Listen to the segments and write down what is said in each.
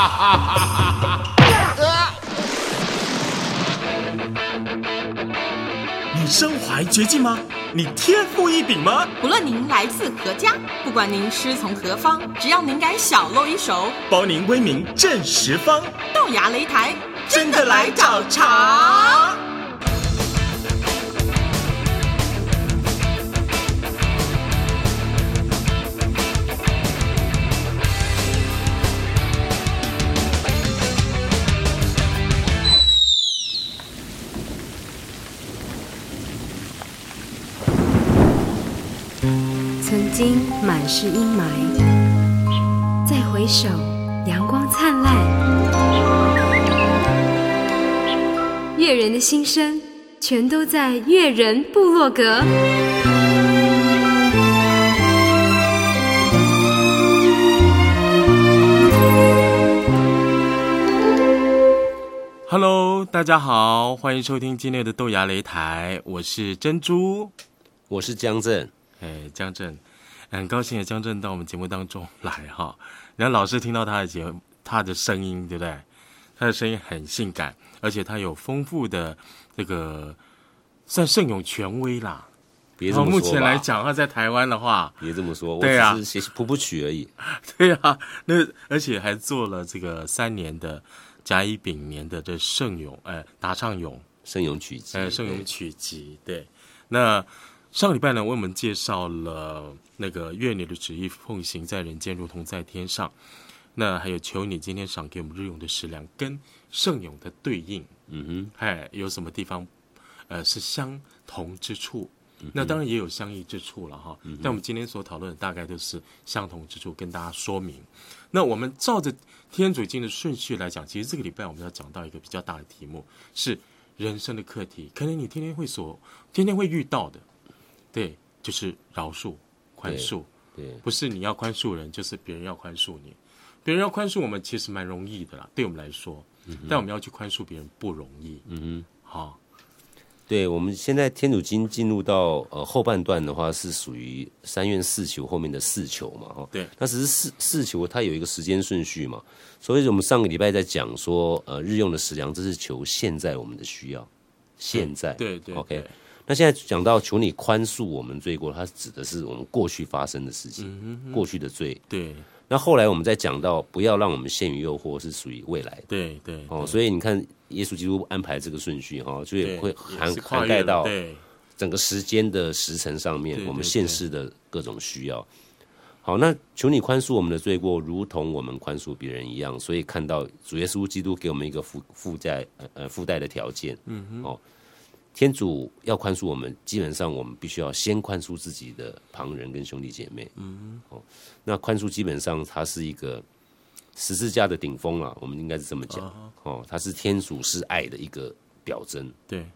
你身怀绝技吗？你天赋异禀吗？ 不论您来自何家，不管您师从何方，只要您敢小露一手， 包您威名震十方。 豆芽擂台， 真的来找茬！ 曾经满是阴霾，再回首，阳光灿烂。越人的心声，全都在越人部落格。 Hello， 大家好，欢迎收听今天的豆芽擂台，我是珍珠， 我是江正。 江正，很高兴江正到我们节目当中来哈。然后老师听到他的声音，对不对？他的声音很性感，而且他有丰富的这个算圣咏权威啦。 别这么说吧， 目前来讲，他在台湾的话， 别这么说， 对啊， 我只是写谱谱曲而已。 对啊，那而且还做了这个3年的甲乙丙年的这圣咏，答唱咏， 圣咏曲集， 圣咏曲集，对，那。上个礼拜呢，为我们介绍了那个愿你的旨意奉行在人间，如同在天上。那还有求你今天赏给我们日用的食粮，跟圣咏的对应，有什么地方是相同之处？那当然也有相异之处了哈。但我们今天所讨论的大概都是相同之处，跟大家说明。那我们照着天主经的顺序来讲，其实这个礼拜我们要讲到一个比较大的题目，是人生的课题，可能你天天会遇到的。对，就是饶恕、宽恕。对，不是你要宽恕人，就是别人要宽恕你。别人要宽恕我们，其实蛮容易的啦，对我们来说。但我们要去宽恕别人不容易。好。 对，我们现在天主经进入到后半段的话，是属于3愿4求后面的4求嘛。 对， 那只是四求它有一个时间顺序嘛，所以我们上个礼拜在讲说，日用的食粮，这是求现在我们的需要，现在。 对 ，OK。那现在讲到求你宽恕我们罪过，它指的是我们过去发生的事情，过去的罪。 对。 那后来我们再讲到不要让我们陷于诱惑，是属于未来的。 对。 所以你看，耶稣基督安排这个顺序所以会涵盖到整个时间的时辰上面，我们现世的各种需要。好，那求你宽恕我们的罪过，如同我们宽恕别人一样。所以看到主耶稣基督给我们一个附带的条件。天主要宽恕我们，基本上我们必须要先宽恕自己的旁人跟兄弟姐妹。那宽恕基本上它是一个十字架的顶峰啦，我们应该是这么讲。它是天主是爱的一个表征。 对。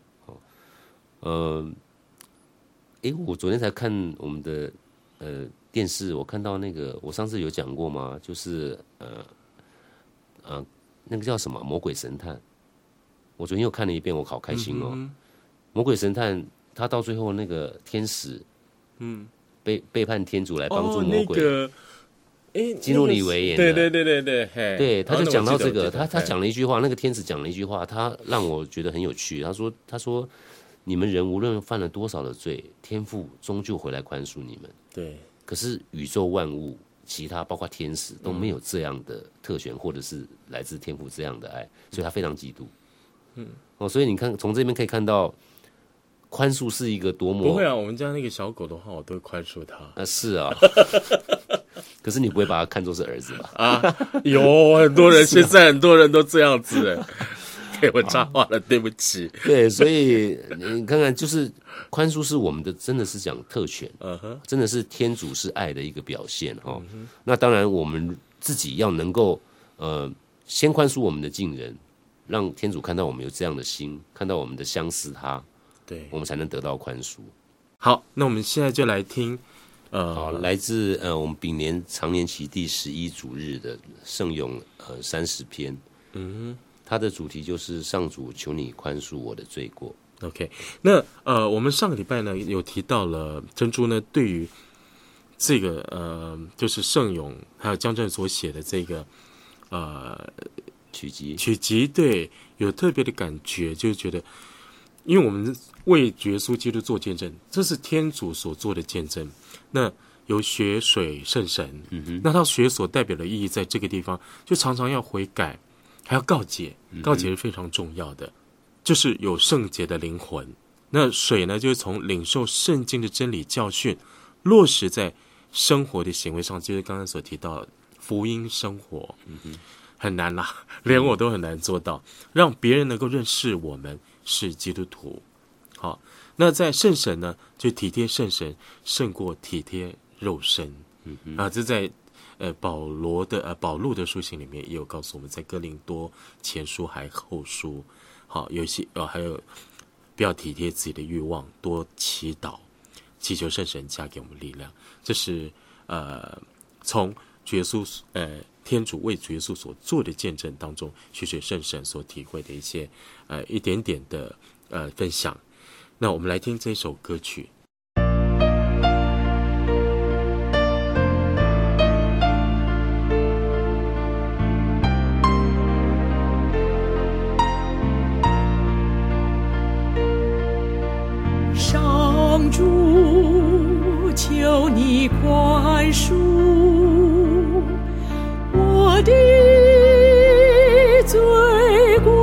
我昨天才看我们的电视，我看到那个，我上次有讲过吗？就是那个叫什么《魔鬼神探》，我昨天又看了一遍，我好开心哦。魔鬼神探，他到最后那个天使，背叛天主来帮助魔鬼，基努里维演的，对，他就讲到这个，他讲了一句话，那个天使讲了一句话，他让我觉得很有趣。他说，你们人无论犯了多少的罪，天父终究回来宽恕你们。对，可是宇宙万物，其他包括天使都没有这样的特权，或者是来自天父这样的爱，所以他非常嫉妒。所以你看，从这边可以看到。宽恕是一个多么…… 不会啊，我们家那个小狗的话，我都会宽恕它。 是啊，可是你不会把它看作是儿子吧？有很多人，现在很多人都这样子给我插话了，对不起。 对，所以你看看，就是宽恕是我们的，真的是讲特权，真的是天主是爱的一个表现那当然，我们自己要能够先宽恕我们的近人，让天主看到我们有这样的心，看到我们的相似他。对，我们才能得到宽恕。 好，那我们现在就来听， 好，来自我们丙年常年期第11主日的圣咏30篇，它的主题就是上主求你宽恕我的罪过。 OK， 那我们上个礼拜呢有提到了珍珠呢对于这个就是圣咏还有江正所写的这个取集，对，有特别的感觉，就觉得，因为我们为耶稣基督做见证，这是天主所做的见证。那有血水圣神，那他血所代表的意义，在这个地方就常常要悔改，还要告解，告解是非常重要的，就是有圣洁的灵魂。那水呢，就是从领受圣经的真理教训，落实在生活的行为上，就是刚刚所提到的福音生活，很难啦，连我都很难做到，让别人能够认识我们是基督徒。好，那在圣神呢，就体贴圣神胜过体贴肉身。这在保禄的书信里面也有告诉我们，在哥林多前书还后书，好，有些还有不要体贴自己的欲望，多祈祷，祈求圣神加给我们力量。这是从耶稣天主为耶稣所做的见证当中，血水圣神所体会的一些一点点的分享。那我们来听这首歌曲。 上主，求你宽恕我的罪过。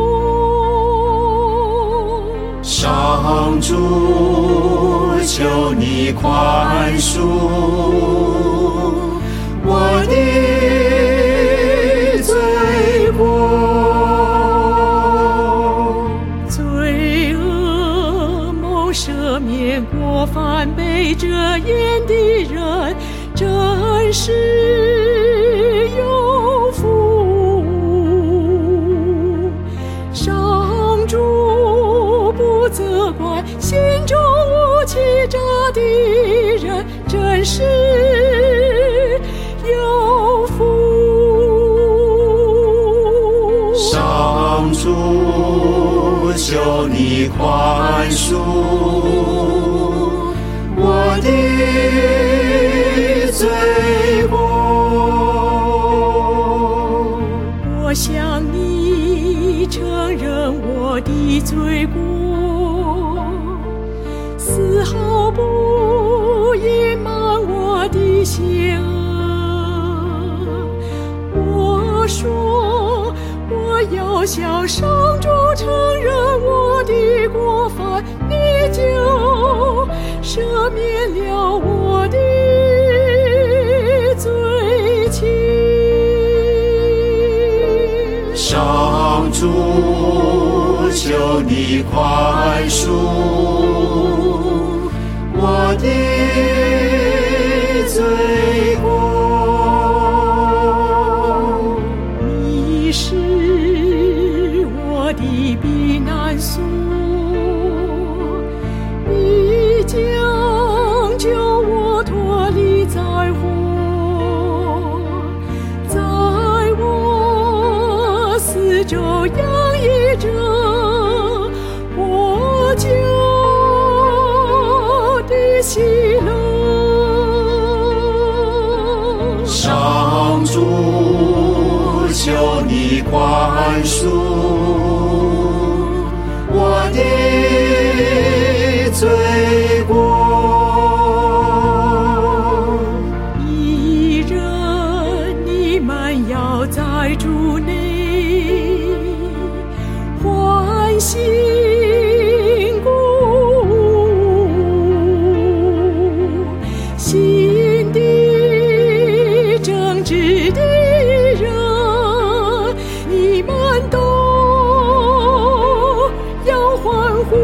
上主，求你宽恕我的罪过。 罪恶蒙赦免过犯被遮掩的人，真是有福。上主不责怪心中无欺诈的人，真是有福。 上主，求你宽恕我的罪过。 我向你承认我的罪过，丝毫不隐瞒我的邪恶。我说我要向上主承认我的过犯，你就赦免了我的罪情。 上主，求你宽恕我的罪过。 你是我的避难所，你将救我脱离灾祸，在我四周洋溢着我救的喜乐。 上主，求你宽恕我的罪过。 义人，你们要在主内欢欣鼓舞，心地正直的人，你们都要欢呼。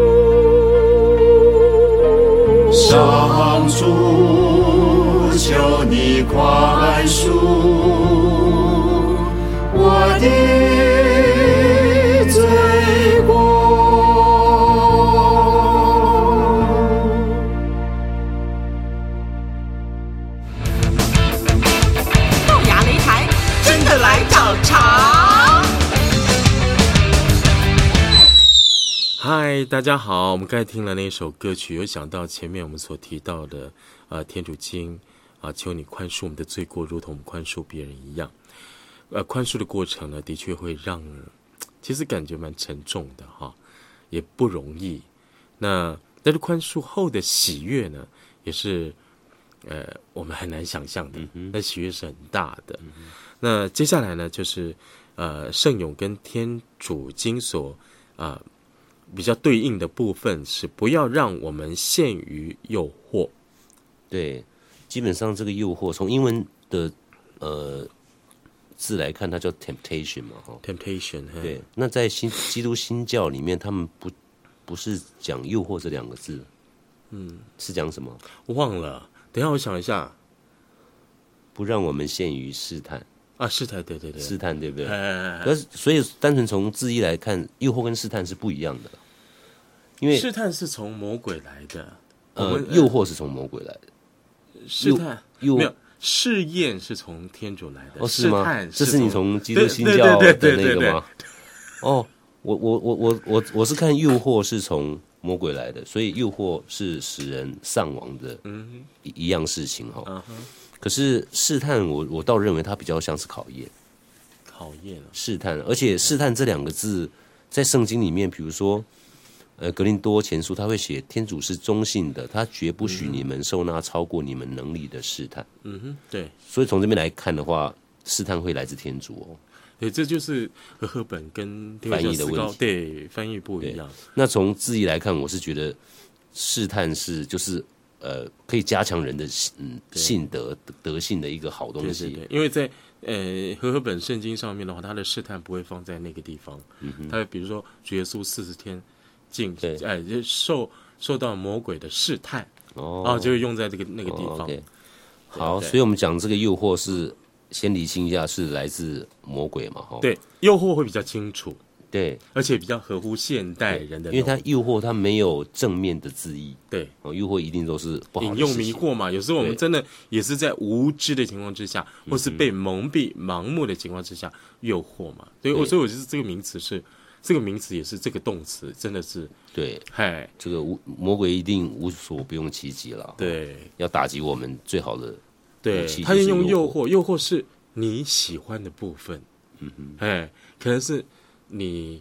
上主，求你宽恕我的罪过。 龅牙擂台，真的来找茬。 嗨，大家好，我们刚才听了那首歌曲，有想到前面我们所提到的天主经求你宽恕我们的罪过，如同我们宽恕别人一样。 宽恕的过程呢，的确会让其实感觉蛮沉重的哈，也不容易。那但是宽恕后的喜悦呢，也是我们很难想象的，那喜悦是很大的。那接下来呢，就是圣咏跟天主经所比较对应的部分是不要让我们陷于诱惑。 对，基本上这个诱惑从英文的字来看，它叫 temptation 嘛，哈 temptation。 对，那在基督新教里面，他们不是讲诱惑这两个字，是讲什么？ 我忘了，等一下我想一下。 不让我们陷于试探啊，试探，对， 试探，对不对？可是，所以单纯从字义来看，诱惑跟试探是不一样的，因为试探是从魔鬼来的， 诱惑是从魔鬼来的， 试探没有。试验是从天主来的， 是吗？ 试探这是你从基督新教的那个吗？哦，我是看诱惑是从魔鬼来的，所以诱惑是使人丧亡的一样事情哈。可是试探我倒认为它比较像是考验，试探，而且试探这两个字在圣经里面，比如说格林多前书他会写天主是中性的，他绝不许你们受那超过你们能力的试探。 对， 所以从这边来看的话，试探会来自天主哦。 对，这就是和本跟翻译的问题， 对，翻译不一样。 那从字义来看，我是觉得试探就是可以加强人的性德性的一个好东西。 对，因为在和本圣经上面的话，他的试探不会放在那个地方，他比如说主耶稣40天受到魔鬼的试探，就会用在那个地方。 Okay. 好，所以我们讲这个诱惑是先厘清一下，是来自魔鬼嘛？ 对，诱惑会比较清楚， 对， 而且比较合乎现代人的， 因为它诱惑它没有正面的字义， 对， 诱惑一定都是不好的引诱迷惑嘛。有时候我们真的也是在无知的情况之下，或是被蒙蔽、盲目的情况之下诱惑嘛。所以我觉得这个名词也是这个动词，真的是对。这个魔鬼一定无所不用其极了。 对， 要打击我们最好的对，他用诱惑，诱惑是你喜欢的部分，可能是你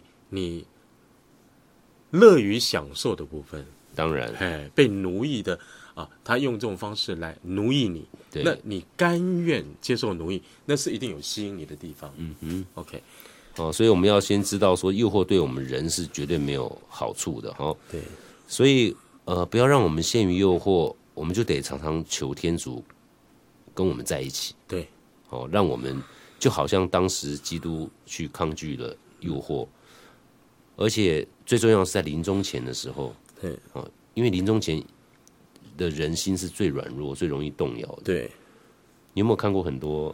乐于享受的部分。 当然， 被奴役的他用这种方式来奴役你，那你甘愿接受奴役，那是一定有吸引你的地方。OK。 所以我们要先知道说，诱惑对我们人是绝对没有好处的哈。 对， 所以不要让我们陷于诱惑，我们就得常常求天主跟我们在一起。 对， 让我们就好像当时基督去抗拒了诱惑，而且最重要是在临终前的时候。 对， 因为临终前的人心是最软弱、最容易动摇的。 对， 你有没有看过很多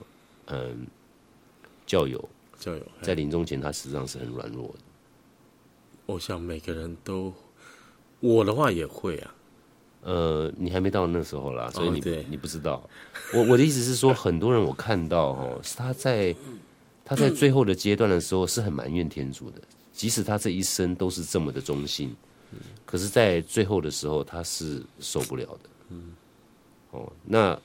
教友？在临终前，他实际上是很软弱的。 我想每个人都，我的话也会啊。 你还没到那时候啦，所以你不知道。我的意思是说，很多人我看到他在最后的阶段的时候是很埋怨天主的，即使他这一生都是这么的忠心，可是，在最后的时候他是受不了的。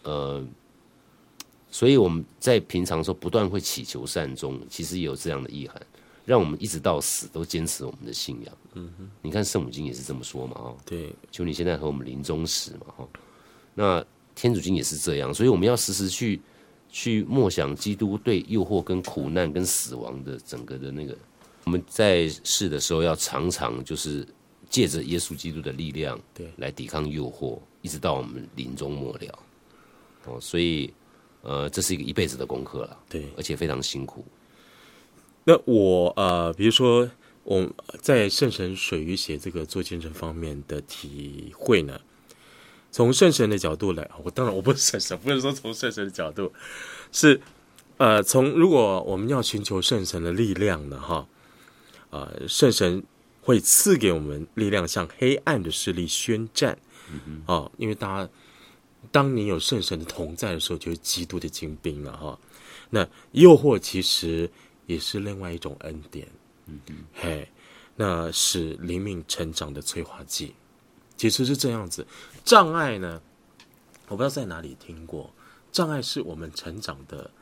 所以我们在平常的时候不断会祈求善终，其实也有这样的意涵，让我们一直到死都坚持我们的信仰。你看圣母经也是这么说嘛， 对， 求你现在和我们临终时嘛，那天主经也是这样，所以我们要时时去默想基督对诱惑跟苦难跟死亡的整个的那个，我们在世的时候要常常就是借着耶稣基督的力量，对，来抵抗诱惑，一直到我们临终末了。所以这是一个一辈子的功课了，对，而且非常辛苦。 那我比如说我在圣神水与血这个做见证方面的体会呢，从圣神的角度来，当然我不是圣神，不是说从圣神的角度，是如果我们要寻求圣神的力量呢，圣神会赐给我们力量，向黑暗的势力宣战。因为当你有圣神的同在的时候，就是基督的精兵了那诱惑其实也是另外一种恩典，那使灵命成长的催化剂，其实是这样子。障碍呢，我不知道在哪里听过，障碍是我们成长的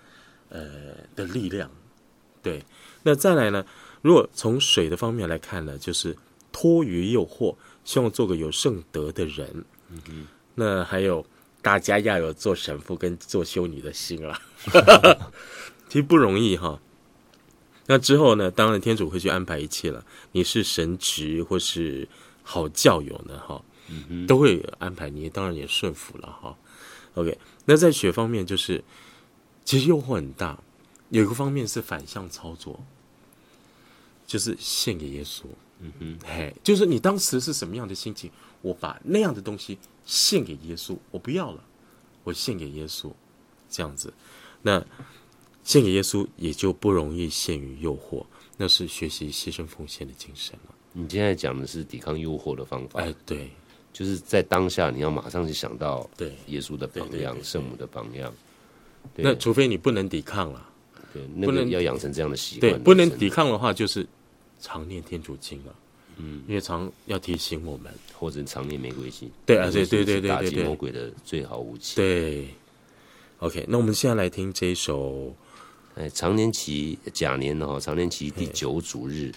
的力量。对，那再来呢，如果从水的方面来看呢，就是脱于诱惑，希望做个有圣德的人。那还有大家要有做神父跟做修女的心啦。其实不容易哈。那之后呢，当然天主会去安排一切了。你是神职或是好教友呢，哈，都会安排你，当然也顺服了哈。OK， 那在学方面，就是其实诱惑很大，有一个方面是反向操作，就是献给耶稣。就是你当时是什么样的心情，我把那样的东西献给耶稣，我不要了，我献给耶稣，这样子。那献给耶稣也就不容易陷于诱惑，那是学习牺牲奉献的精神了。 你现在讲的是抵抗诱惑的方法， 对， 就是在当下你要马上去想到对耶稣的榜样、圣母的榜样。 那除非你不能抵抗了， 对，那个要养成这样的习惯。 对，不能抵抗的话，就是常念天主经了。因为常要提醒我们， 或者常念玫瑰经。 对啊，对， 打击魔鬼的最好武器。 对 ，OK， 那我们现在来听这一首。 常年期甲年常年期第9主日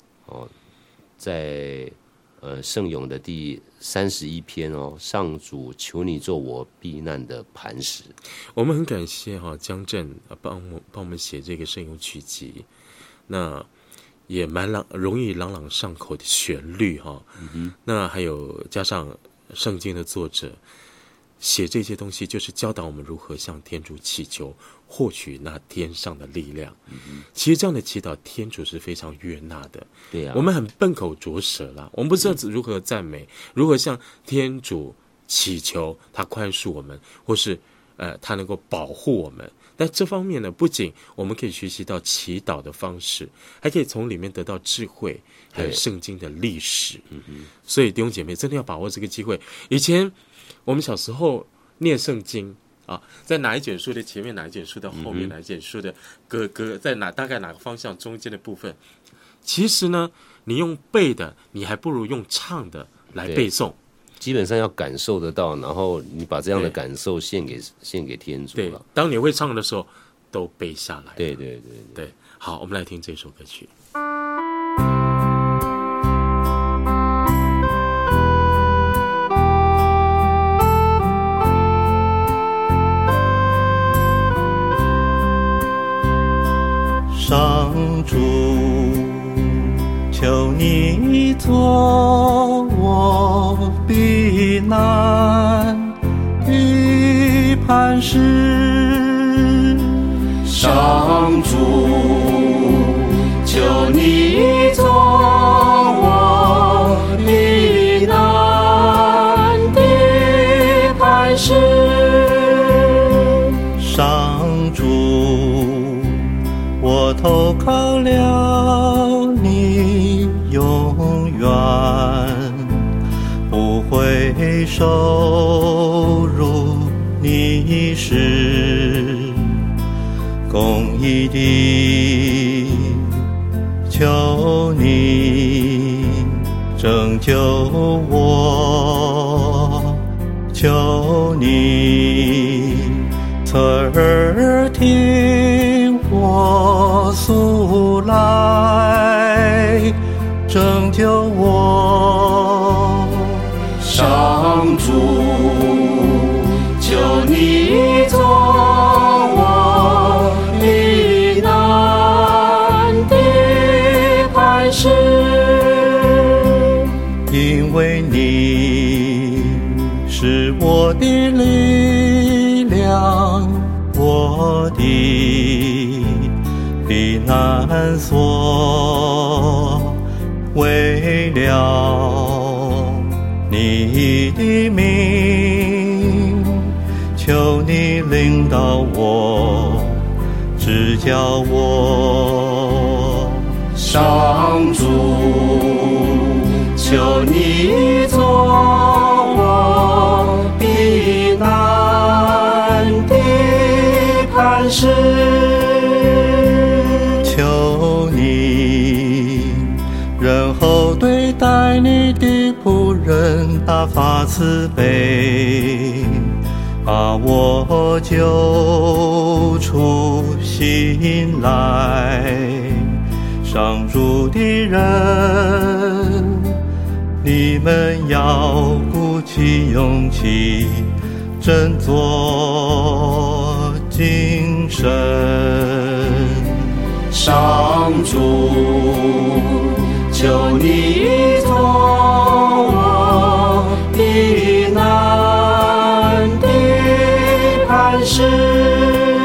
在圣咏的第31篇上主求你做我避难的磐石。 我们很感谢江正帮我们写这个圣咏曲集，那也蛮容易朗朗上口的旋律那还有加上圣经的作者写这些东西，就是教导我们如何向天主祈求，获取那天上的力量。其实这样的祈祷，天主是非常悦纳的。 对啊， 我们很笨口拙舌啦，我们不知道如何赞美，如何向天主祈求他宽恕我们，或是他能够保护我们。但这方面呢，不仅我们可以学习到祈祷的方式，还可以从里面得到智慧，还有圣经的历史。所以弟兄姐妹真的要把握这个机会。以前我们小时候念圣经在哪一卷书的前面，哪一卷书的后面，哪一卷书的在大概哪个方向中间的部分，其实呢，你用背的，你还不如用唱的来背诵。 基本上要感受得到，然后你把这样的感受献给天主了。 对，当你会唱的时候，都背下来。 对。 好，我们来听这首歌曲。 上主，求你做我避难的磐石。上主，求你做我避难的磐石。上主，我投靠了你，永远不会收入你是公义的，求你拯救我，求你侧耳听我诉来，拯救我。上主，求你做我避难的磐石，因为你是我的力量，我的避难所，为了你的名，求你领导我，指教我。上主，求你做我避难的磐石，求你仁厚对待你的仆人，大发慈悲， 把我救出心来。上主的人，你们要鼓起勇气，振作精神。上主，求你从我的难的磐石。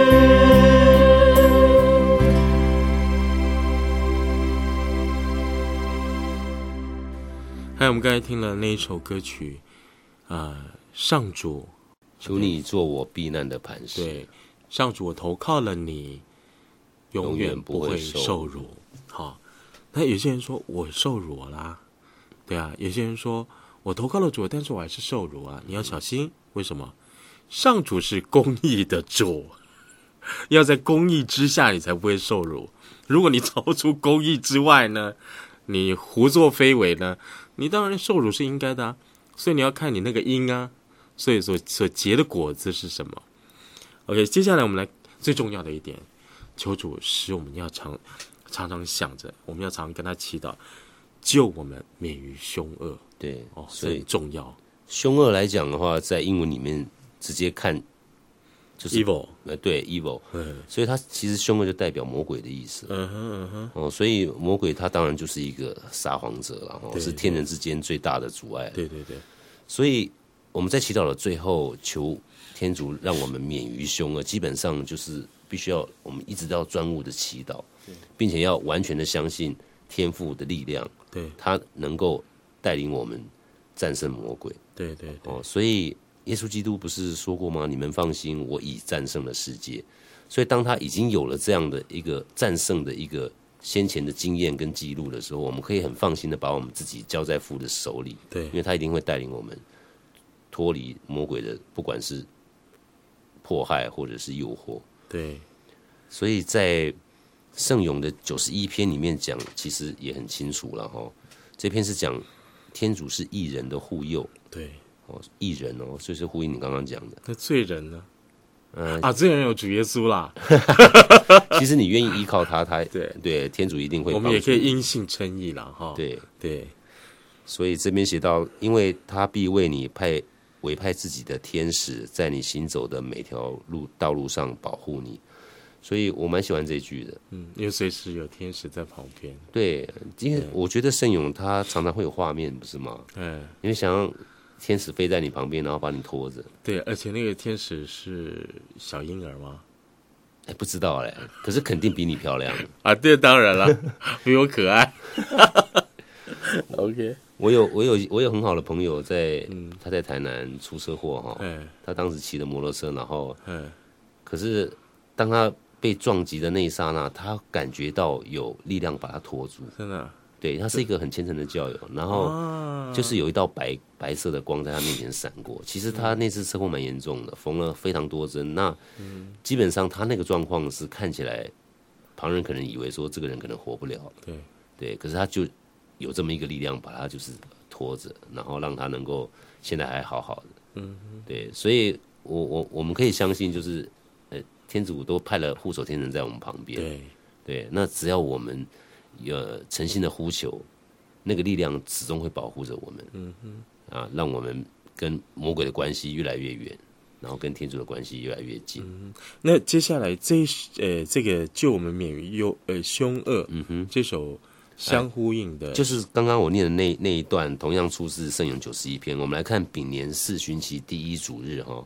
还有我们刚才听了那一首歌曲，上主， 求你做我避难的磐石。 对，上主，我投靠了你，永远不会受辱。好，那有些人说我受辱啦，对啊，有些人说我投靠了主，但是我还是受辱啊，你要小心。为什么？上主是公义的主，要在公义之下，你才不会受辱。如果你超出公义之外呢，你胡作非为呢，你当然受辱是应该的啊。所以你要看你那个因啊，所以所结的果子是什么。OK， 接下来我们来最重要的一点，求主使我们要常常想着，我们要常跟他祈祷，救我们免于凶恶。 对， 所以重要。 凶恶来讲的话，在英文里面直接看就是 evil， 对 evil，所以它其实凶恶就代表魔鬼的意思。所以魔鬼他当然就是一个撒谎者了，是天人之间最大的阻碍。 对对对， 所以我们在祈祷的最后，求天主让我们免于凶恶，基本上就是必须要我们一直要专务的祈祷，并且要完全的相信天父的力量， 对， 他能够带领我们战胜魔鬼。 对对对， 所以耶稣基督不是说过吗？你们放心，我已战胜了世界。所以当他已经有了这样的一个战胜的一个先前的经验跟记录的时候，我们可以很放心的把我们自己交在父的手里。 对， 因为他一定会带领我们脱离魔鬼的不管是迫害或者是诱惑。 对， 所以在圣咏的91篇里面讲，其实也很清楚了哈。这篇是讲天主是义人的护佑。 对， 义人所以是呼应你刚刚讲的。 那罪人呢？罪人有主耶稣啦。 其实你愿意依靠他，对天主一定会帮助你。 我们也可以因信称义啦，哈。 对对， 所以这边写到，因为他必为你委派自己的天使，在你行走的每条道路上保护你。所以我蛮喜欢这句的， 因为随时有天使在旁边。 对，因为我觉得圣咏他常常会有画面，不是吗？因为想让天使飞在你旁边，然后把你拖着。对， 而且那个天使是小婴儿吗？ 不知道嘞，可是肯定比你漂亮啊！对，当然了，比我可爱。OK， 我有很好的朋友他在台南出车祸哈，他当时骑着摩托车，然后可是当他被撞击的那一刹那，他感觉到有力量把他拖住， 真的。 对，他是一个很虔诚的教友，然后就是有一道白色的光在他面前闪过。其实他那次车祸蛮严重的，缝了非常多针。那基本上他那个状况是看起来，旁人可能以为说这个人可能活不了。对，可是他就有这么一个力量把他就是拖着，然后让他能够现在还好好的。对，所以我们可以相信，就是天主都派了护守天神在我们旁边。对，那只要我们诚心的呼求，那个力量始终会保护着我们。让我们跟魔鬼的关系越来越远，然后跟天主的关系越来越近。 那接下来这个救我们免于凶恶，这首相呼应的， 就是刚刚我念的那一段，同样出自圣咏91篇。我们来看丙年4旬期第一主日哈。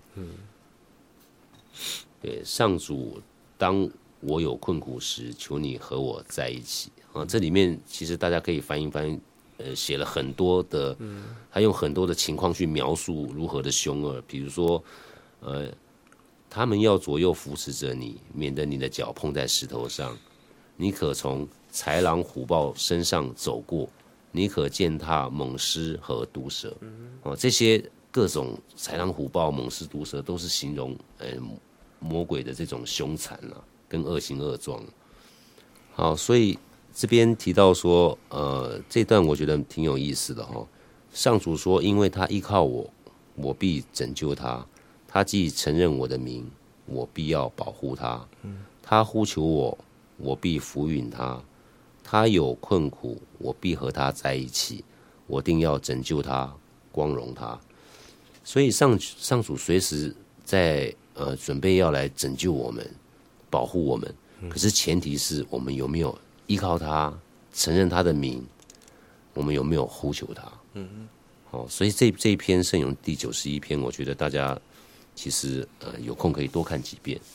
对，上主，当我有困苦时，求你和我在一起。这里面其实大家可以翻译，写了很多的，他用很多的情况去描述如何的凶恶，比如说，他们要左右扶持着你，免得你的脚碰在石头上。你可从豺狼虎豹身上走过，你可践踏猛狮和毒蛇。这些各种豺狼虎豹、猛狮、毒蛇都是形容魔鬼的这种凶残跟恶行恶状。好，所以这边提到说，这段我觉得挺有意思的哈。上主说，因为他依靠我，我必拯救他； 他既承认我的名，我必要保护他。他呼求我，我必扶允他。他有困苦，我必和他在一起。我定要拯救他，光荣他。所以上主随时在准备要来拯救我们，保护我们。可是前提是我们有没有依靠他，承认他的名，我们有没有呼求他？所以这一篇圣咏第91篇，我觉得大家其实有空可以多看几遍。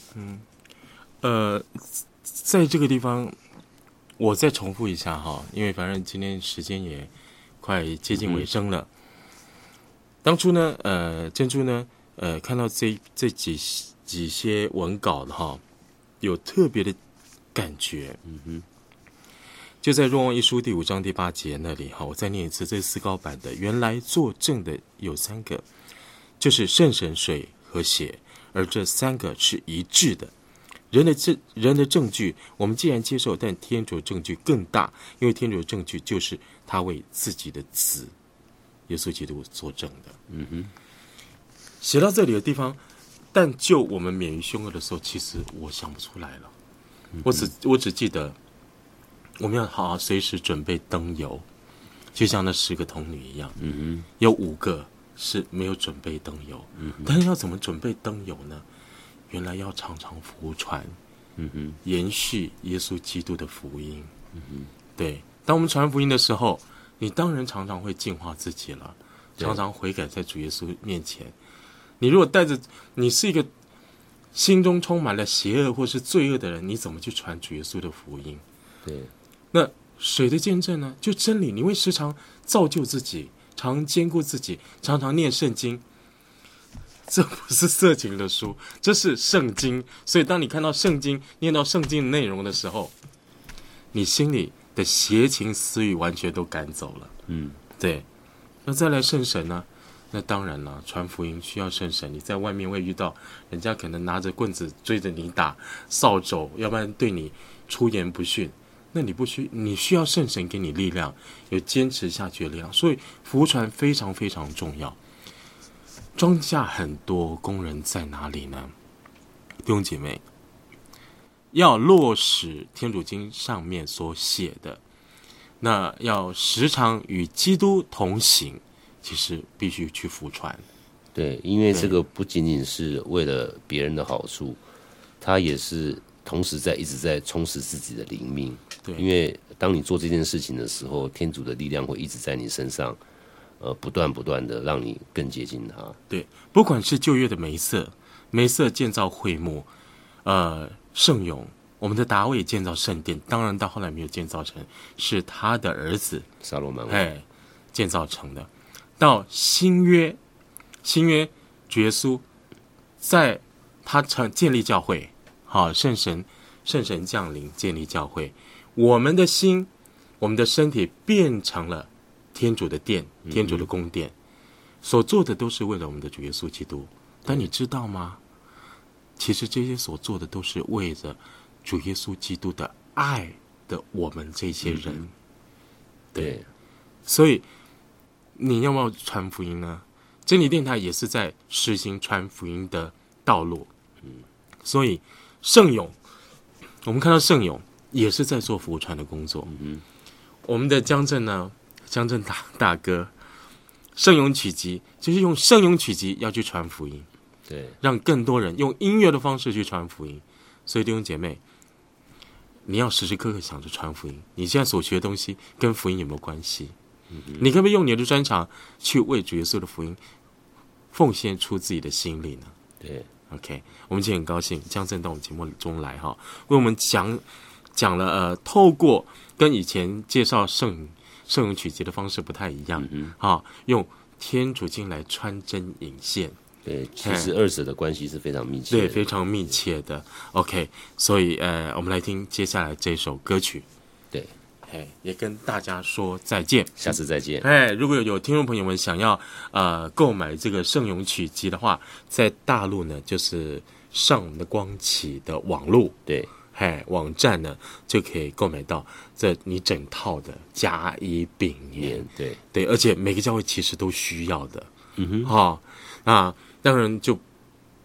在这个地方我再重复一下哈，因为反正今天时间也快接近尾声了。当初呢，珍珠呢，看到这几些文稿的哈，有特别的感觉。就在若望一书第5章第8节那里哈，我再念一次，这是思高版的。原来作证的有3个，就是圣神、水和血，而这3个是一致的。人的证据，我们既然接受，但天主的证据更大，因为天主的证据就是他为自己的子耶稣基督作证的。写到这里的地方，但就我们免于凶恶的时候，其实我想不出来了。我只记得我们要好好随时准备灯油，就像那10个童女一样。有5个是没有准备灯油。但是要怎么准备灯油呢？原来要常常服传，延续耶稣基督的福音。对，当我们传福音的时候，你当然常常会净化自己了，常常悔改在主耶稣面前。你如果带着你是一个心中充满了邪恶或是罪恶的人，你怎么去传主耶稣的福音？ 对， 那水的见证呢？就真理，你会时常造就自己，常兼顾自己，常常念圣经。这不是色情的书，这是圣经。所以当你看到圣经，念到圣经的内容的时候，你心里的邪情私欲完全都赶走了。对。那再来圣神呢？那当然了，传福音需要圣神。你在外面会遇到人家可能拿着棍子追着你打，扫帚，要不然对你出言不逊。那你需要圣神给你力量，有坚持下去的力量。所以福传非常非常重要。庄稼很多，工人在哪里呢？弟兄姐妹，要落实天主经上面所写的，那要时常与基督同行，其实必须去福传。 对，因为这个不仅仅是为了别人的好处，他也是同时一直在充实自己的灵命。 对， 因为当你做这件事情的时候，天主的力量会一直在你身上。不断的让你更接近他。 对，不管是旧约的梅瑟建造会幕，圣咏，我们的达味建造圣殿，当然到后来没有建造成，是他的儿子撒罗满王建造成的。到新约主耶稣在他建立教会，好，圣神降临建立教会，我们的心，我们的身体变成了天主的殿，天主的宫殿，所做的都是为了我们的主耶稣基督。但你知道吗？其实这些所做的都是为着主耶稣基督的爱的我们这些人。对，所以你要不要传福音呢？真理电台也是在实行传福音的道路。所以圣咏，我们看到圣咏也是在做福传的工作。我们的江正呢？江正大哥，圣咏曲集就是用圣咏曲集要去传福音， 对，让更多人用音乐的方式去传福音。所以弟兄姐妹，你要时时刻刻想着传福音。你现在所学的东西跟福音有没有关系？你可不可以用你的专长去为主耶稣的福音奉献出自己的心力呢？ 对 ，OK， 我们今天很高兴江正到我们节目中来哈，为我们讲了透过跟以前介绍圣咏曲集的方式不太一样，用天主经来穿针引线。 对，其实二者的关系是非常密切的， 对，非常密切的。OK， 所以我们来听接下来这首歌曲。 对， 也跟大家说再见， 下次再见。 如果有听众朋友们想要购买这个圣咏曲集的话，在大陆呢就是上我们的光启的网路，对，网站呢就可以购买到这你整套的甲乙丙年，对，而且每个教会其实都需要的，当然就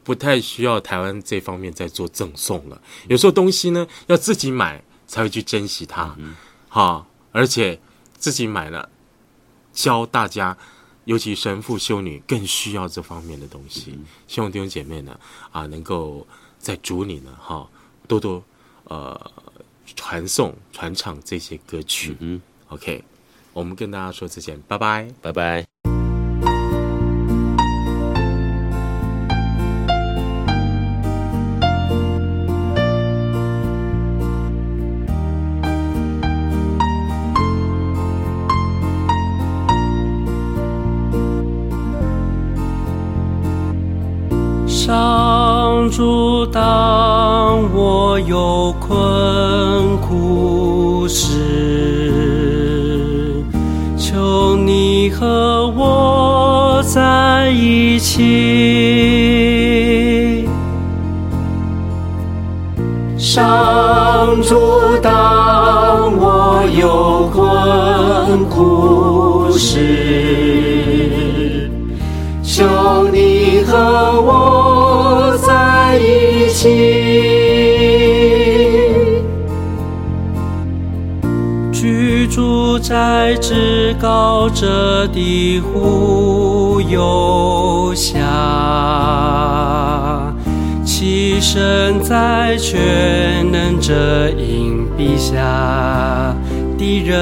不太需要台湾这方面在做赠送了。有时候东西呢要自己买才会去珍惜它，而且自己买了，教大家，尤其神父修女更需要这方面的东西。希望弟兄姐妹呢能够在主里呢多多传唱这些歌曲。OK， 我们跟大家说再见，拜拜， 拜拜。 上主，当我有困苦时，求你和我在一起。上主，当我有困苦时，求你和我在一起。居住在至高者的护佑下，栖身在全能者荫庇下的人，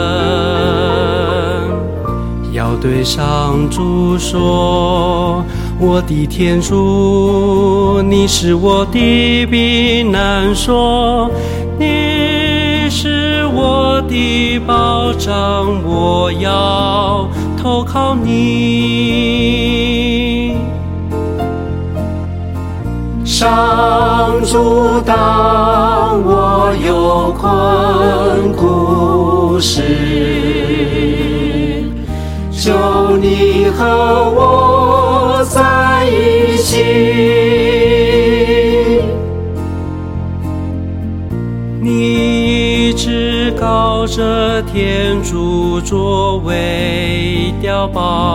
要对上主说，我的天主，你是我的避难所，你是我的保障，我要投靠你。上主，当我有困苦时，求你和我在一起。你至高者天主作为碉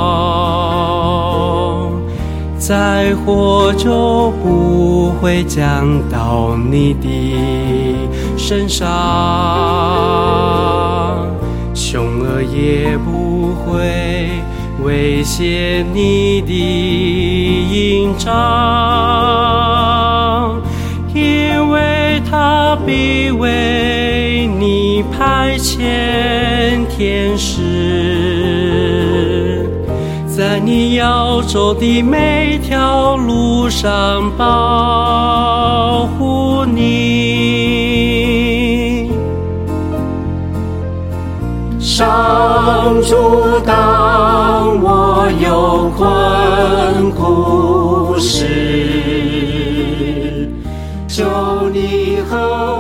堡，灾祸就不会降到你的身上，凶恶也不会威胁你的营帐，因为他必为你派遣天使，在你要走的每条路上保护你。上主，当我有困苦时，求你和